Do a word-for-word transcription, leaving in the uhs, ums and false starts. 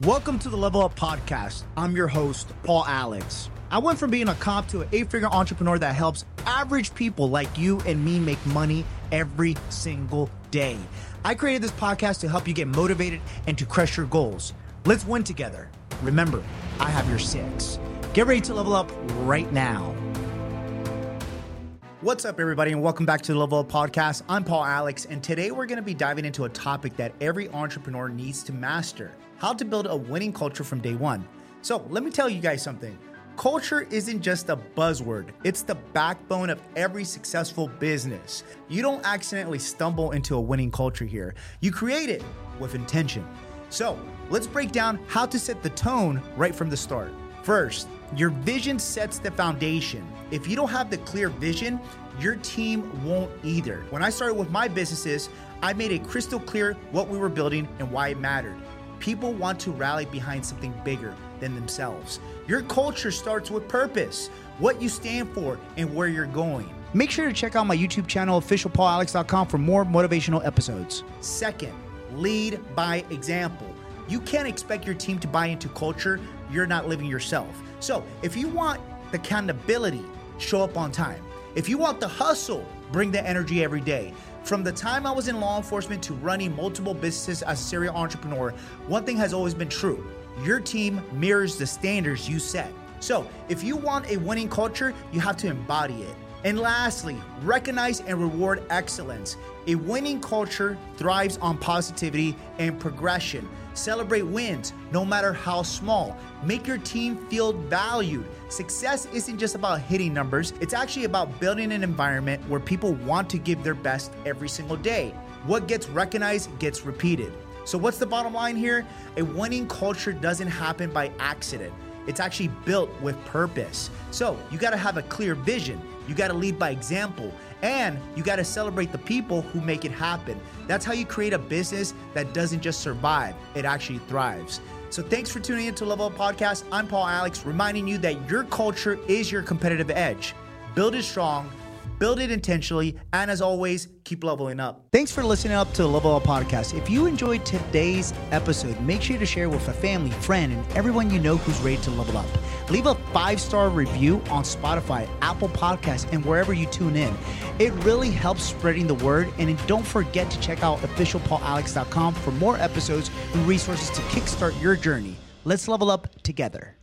Welcome to the Level Up Podcast. I'm your host, Paul Alex. I went from being a cop to an eight-figure entrepreneur that helps average people like you and me make money every single day. I created this podcast to help you get motivated and to crush your goals. Let's win together. Remember, I have your six. Get ready to level up right now. What's up, everybody, and welcome back to the Level Up Podcast. I'm Paul Alex, and today we're going to be diving into a topic that every entrepreneur needs to master: how to build a winning culture from day one. So let me tell you guys something. Culture isn't just a buzzword. It's the backbone of every successful business. You don't accidentally stumble into a winning culture here. You create it with intention. So let's break down how to set the tone right from the start. First, your vision sets the foundation. If you don't have the clear vision, your team won't either. When I started with my businesses, I made it crystal clear what we were building and why it mattered. People want to rally behind something bigger than themselves. Your culture starts with purpose, what you stand for, and where you're going. Make sure to check out my YouTube channel, official paul alex dot com, for more motivational episodes. Second, lead by example. You can't expect your team to buy into culture you're not living yourself. So if you want the accountability, show up on time. If you want the hustle, bring the energy every day. From the time I was in law enforcement to running multiple businesses as a serial entrepreneur, one thing has always been true: your team mirrors the standards you set. So if you want a winning culture, you have to embody it. And lastly, recognize and reward excellence. A winning culture thrives on positivity and progression. Celebrate wins, no matter how small. Make your team feel valued. Success isn't just about hitting numbers. It's actually about building an environment where people want to give their best every single day. What gets recognized gets repeated. So what's the bottom line here? A winning culture doesn't happen by accident. It's actually built with purpose. So you gotta have a clear vision. You gotta lead by example, and you gotta celebrate the people who make it happen. That's how you create a business that doesn't just survive, it actually thrives. So thanks for tuning in to Level Up Podcast. I'm Paul Alex, reminding you that your culture is your competitive edge. Build it strong, build it intentionally, and as always, keep leveling up. Thanks for listening up to the Level Up Podcast. If you enjoyed today's episode, make sure to share with a family, friend, and everyone you know who's ready to level up. Leave a five-star review on Spotify, Apple Podcasts, and wherever you tune in. It really helps spreading the word. And don't forget to check out official paul alex dot com for more episodes and resources to kickstart your journey. Let's level up together.